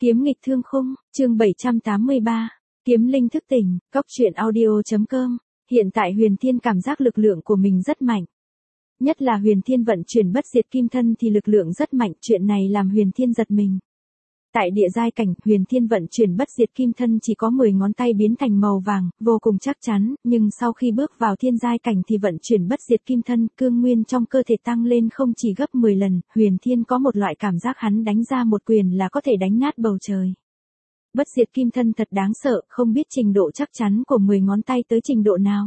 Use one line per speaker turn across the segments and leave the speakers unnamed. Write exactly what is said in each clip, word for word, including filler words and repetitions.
Kiếm nghịch thương khung, chương bảy trăm tám mươi ba. Kiếm linh thức tỉnh, cóc truyện audio.com. Hiện tại Huyền Thiên cảm giác lực lượng của mình rất mạnh. Nhất là Huyền Thiên vận chuyển bất diệt kim thân thì lực lượng rất mạnh, chuyện này làm Huyền Thiên giật mình. Tại địa giai cảnh, Huyền Thiên vận chuyển bất diệt kim thân chỉ có mười ngón tay biến thành màu vàng, vô cùng chắc chắn, nhưng sau khi bước vào thiên giai cảnh thì vận chuyển bất diệt kim thân, cương nguyên trong cơ thể tăng lên không chỉ gấp mười lần, Huyền Thiên có một loại cảm giác hắn đánh ra một quyền là có thể đánh nát bầu trời. Bất diệt kim thân thật đáng sợ, không biết trình độ chắc chắn của mười ngón tay tới trình độ nào.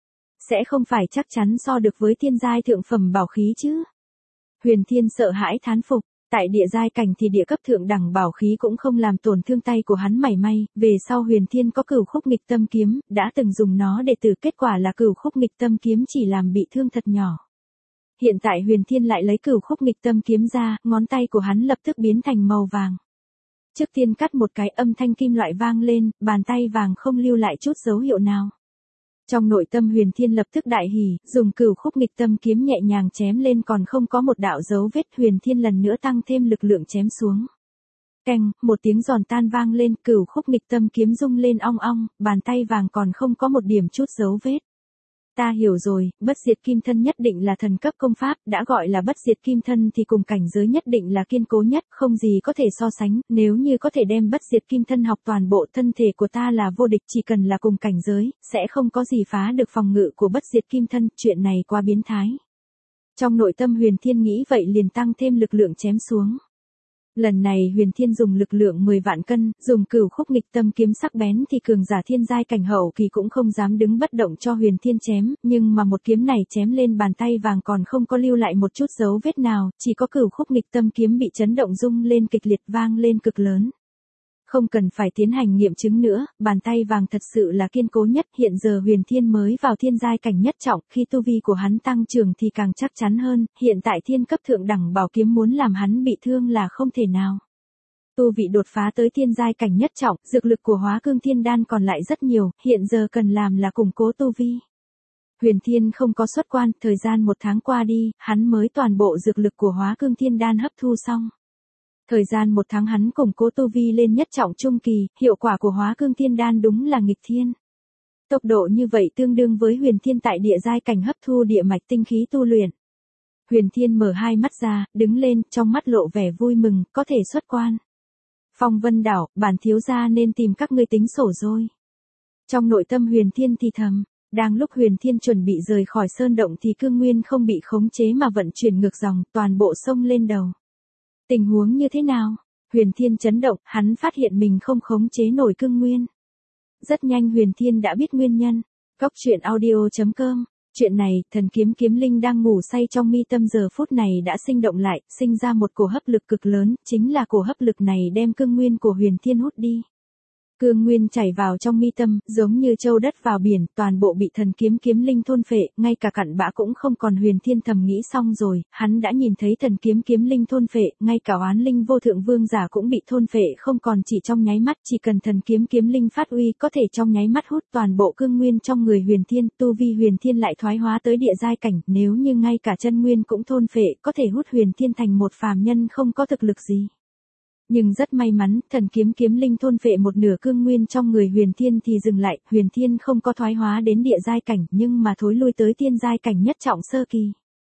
Sẽ không phải chắc chắn so được với thiên giai thượng phẩm bảo khí chứ. Huyền Thiên sợ hãi thán phục. Tại địa giai cảnh thì địa cấp thượng đẳng bảo khí cũng không làm tổn thương tay của hắn mảy may, về sau Huyền Thiên có cửu khúc nghịch tâm kiếm, đã từng dùng nó để tử, kết quả là cửu khúc nghịch tâm kiếm chỉ làm bị thương thật nhỏ. Hiện tại Huyền Thiên lại lấy cửu khúc nghịch tâm kiếm ra, ngón tay của hắn lập tức biến thành màu vàng. Trước tiên cắt một cái, âm thanh kim loại vang lên, bàn tay vàng không lưu lại chút dấu hiệu nào. Trong nội tâm Huyền Thiên lập tức đại hỉ, dùng cửu khúc nghịch tâm kiếm nhẹ nhàng chém lên, còn không có một đạo dấu vết, Huyền Thiên lần nữa tăng thêm lực lượng chém xuống. Keng, một tiếng giòn tan vang lên, cửu khúc nghịch tâm kiếm rung lên ong ong, bàn tay vàng còn không có một điểm chút dấu vết. Ta hiểu rồi, bất diệt kim thân nhất định là thần cấp công pháp, đã gọi là bất diệt kim thân thì cùng cảnh giới nhất định là kiên cố nhất, không gì có thể so sánh, nếu như có thể đem bất diệt kim thân học toàn bộ, thân thể của ta là vô địch, chỉ cần là cùng cảnh giới, sẽ không có gì phá được phòng ngự của bất diệt kim thân, chuyện này quá biến thái. Trong nội tâm Huyền Thiên nghĩ vậy liền tăng thêm lực lượng chém xuống. Lần này Huyền Thiên dùng lực lượng mười vạn cân, dùng cửu khúc nghịch tâm kiếm sắc bén thì cường giả thiên giai cảnh hậu kỳ cũng không dám đứng bất động cho Huyền Thiên chém, nhưng mà một kiếm này chém lên bàn tay vàng còn không có lưu lại một chút dấu vết nào, chỉ có cửu khúc nghịch tâm kiếm bị chấn động rung lên kịch liệt vang lên cực lớn. Không cần phải tiến hành nghiệm chứng nữa, bàn tay vàng thật sự là kiên cố nhất, hiện giờ Huyền Thiên mới vào thiên giai cảnh nhất trọng, khi tu vi của hắn tăng trưởng thì càng chắc chắn hơn, hiện tại thiên cấp thượng đẳng bảo kiếm muốn làm hắn bị thương là không thể nào. Tu vị đột phá tới thiên giai cảnh nhất trọng, dược lực của Hóa Cương Thiên Đan còn lại rất nhiều, hiện giờ cần làm là củng cố tu vi. Huyền Thiên không có xuất quan, thời gian một tháng qua đi, hắn mới toàn bộ dược lực của Hóa Cương Thiên Đan hấp thu xong. Thời gian một tháng hắn củng cố tu vi lên nhất trọng trung kỳ, hiệu quả của Hóa Cương Thiên Đan đúng là nghịch thiên. Tốc độ như vậy tương đương với Huyền Thiên tại địa giai cảnh hấp thu địa mạch tinh khí tu luyện. Huyền Thiên mở hai mắt ra, đứng lên, trong mắt lộ vẻ vui mừng, có thể xuất quan. Phong Vân Đảo, bản thiếu gia nên tìm các ngươi tính sổ rồi. Trong nội tâm Huyền Thiên thì thầm, đang lúc Huyền Thiên chuẩn bị rời khỏi sơn động thì cương nguyên không bị khống chế mà vận chuyển ngược dòng, toàn bộ sông lên đầu. Tình huống như thế nào? Huyền Thiên chấn động, hắn phát hiện mình không khống chế nổi cương nguyên. Rất nhanh Huyền Thiên đã biết nguyên nhân. Cóc truyện audio.com. Chuyện này, thần kiếm kiếm linh đang ngủ say trong mi tâm giờ phút này đã sinh động lại, sinh ra một cổ hấp lực cực lớn, chính là cổ hấp lực này đem cương nguyên của Huyền Thiên hút đi. Cương nguyên chảy vào trong mi tâm, giống như châu đất vào biển, toàn bộ bị thần kiếm kiếm linh thôn phệ, ngay cả cặn bã cũng không còn. Huyền Thiên thầm nghĩ xong rồi, hắn đã nhìn thấy thần kiếm kiếm linh thôn phệ, ngay cả oán linh vô thượng vương giả cũng bị thôn phệ không còn, chỉ trong nháy mắt, chỉ cần thần kiếm kiếm linh phát uy có thể trong nháy mắt hút toàn bộ cương nguyên trong người Huyền Thiên, tu vi Huyền Thiên lại thoái hóa tới địa giai cảnh, nếu như ngay cả chân nguyên cũng thôn phệ, có thể hút Huyền Thiên thành một phàm nhân không có thực lực gì. Nhưng rất may mắn, thần kiếm kiếm linh thôn phệ một nửa cương nguyên trong người Huyền Thiên thì dừng lại, Huyền Thiên không có thoái hóa đến địa giai cảnh, nhưng mà thối lui tới thiên giai cảnh nhất trọng sơ kỳ.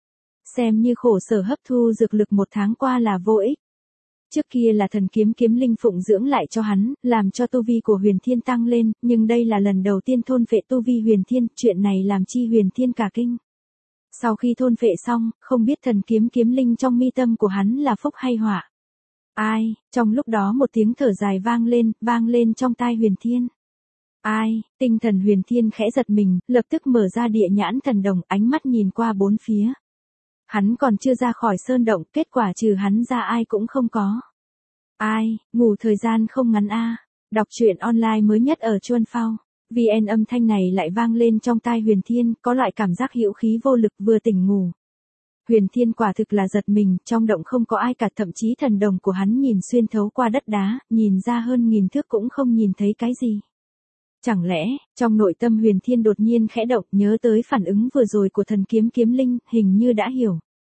Xem như khổ sở hấp thu dược lực một tháng qua là vô ích. Trước kia là thần kiếm kiếm linh phụng dưỡng lại cho hắn, làm cho tu vi của Huyền Thiên tăng lên, nhưng đây là lần đầu tiên thôn phệ tu vi Huyền Thiên, chuyện này làm chi Huyền Thiên cả kinh. Sau khi thôn phệ xong, không biết thần kiếm kiếm linh trong mi tâm của hắn là phúc hay họa. Ai, trong lúc đó một tiếng thở dài vang lên, vang lên trong tai Huyền Thiên. Ai, tinh thần Huyền Thiên khẽ giật mình, lập tức mở ra địa nhãn thần đồng, ánh mắt nhìn qua bốn phía. Hắn còn chưa ra khỏi sơn động, kết quả trừ hắn ra ai cũng không có. Ai, ngủ thời gian không ngắn a. À. Đọc truyện online mới nhất ở Chuan Phao. vê en âm thanh này lại vang lên trong tai Huyền Thiên, có loại cảm giác hữu khí vô lực vừa tỉnh ngủ. Huyền Thiên quả thực là giật mình, trong động không có ai cả, thậm chí thần đồng của hắn nhìn xuyên thấu qua đất đá, nhìn ra hơn nghìn thước cũng không nhìn thấy cái gì. Chẳng lẽ, trong nội tâm Huyền Thiên đột nhiên khẽ động, nhớ tới phản ứng vừa rồi của thần kiếm kiếm linh, hình như đã hiểu.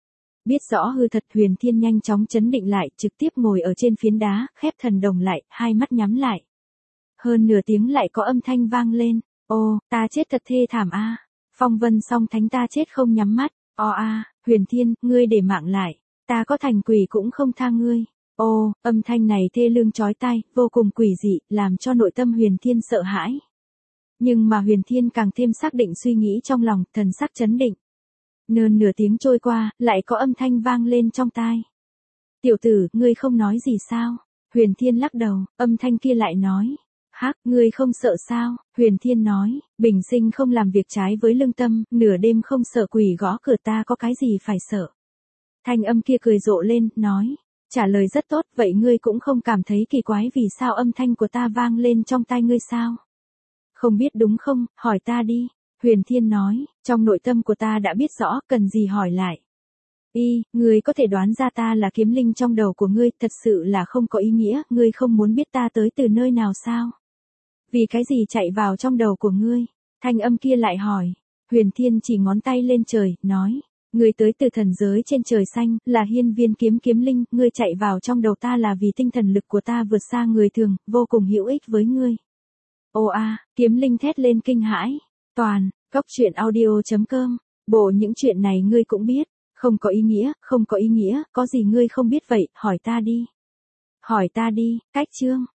Biết rõ hư thật, Huyền Thiên nhanh chóng trấn định lại, trực tiếp ngồi ở trên phiến đá, khép thần đồng lại, hai mắt nhắm lại. Hơn nửa tiếng lại có âm thanh vang lên, ô, ta chết thật thê thảm a. Phong Vân song thánh ta chết không nhắm mắt, o a, Huyền Thiên, ngươi để mạng lại, ta có thành quỷ cũng không tha ngươi. Ô, âm thanh này thê lương chói tai, vô cùng quỷ dị, làm cho nội tâm Huyền Thiên sợ hãi. Nhưng mà Huyền Thiên càng thêm xác định suy nghĩ trong lòng, thần sắc trấn định. Nơn nửa tiếng trôi qua, lại có âm thanh vang lên trong tai. Tiểu tử, ngươi không nói gì sao? Huyền Thiên lắc đầu, âm thanh kia lại nói. Hắc, ngươi không sợ sao? Huyền Thiên nói, bình sinh không làm việc trái với lương tâm, nửa đêm không sợ quỷ gõ cửa ta có cái gì phải sợ. Thanh âm kia cười rộ lên, nói. Trả lời rất tốt, vậy ngươi cũng không cảm thấy kỳ quái vì sao âm thanh của ta vang lên trong tai ngươi sao? Không biết đúng không, hỏi ta đi. Huyền Thiên nói, trong nội tâm của ta đã biết rõ, cần gì hỏi lại. Y, ngươi có thể đoán ra ta là kiếm linh trong đầu của ngươi, thật sự là không có ý nghĩa, ngươi không muốn biết ta tới từ nơi nào sao? Vì cái gì chạy vào trong đầu của ngươi? Thanh âm kia lại hỏi. Huyền Thiên chỉ ngón tay lên trời, nói. Ngươi tới từ thần giới trên trời xanh, là hiên viên kiếm kiếm linh, ngươi chạy vào trong đầu ta là vì tinh thần lực của ta vượt xa người thường, vô cùng hữu ích với ngươi. Ô a, kiếm linh thét lên kinh hãi. Toàn, cốc truyện audio chấm com, bộ những chuyện này ngươi cũng biết, không có ý nghĩa, không có ý nghĩa, có gì ngươi không biết vậy, hỏi ta đi. Hỏi ta đi, cách chương.